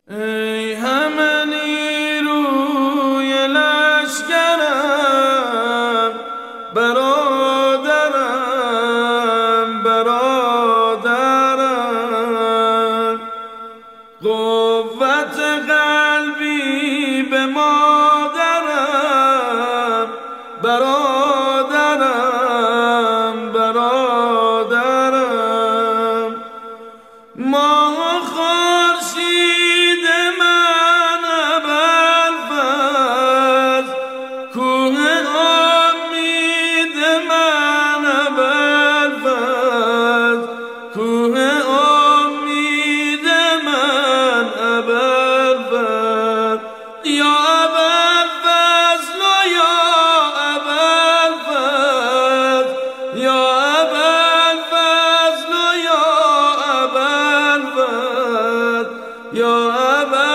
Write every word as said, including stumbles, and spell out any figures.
ای همه نیروی لشکرم، برادرم برادرم، قوت قلبی به مادرم، برادرم برادرم. ماه خورشید من ابوالفضل، کوه امید من ابوالفضل، کوه امید من ابوالفضل. یا ابوالفضل یا ابوالفضل، یا ابوالفضل یا ابوالفضل، یا ابوالفضل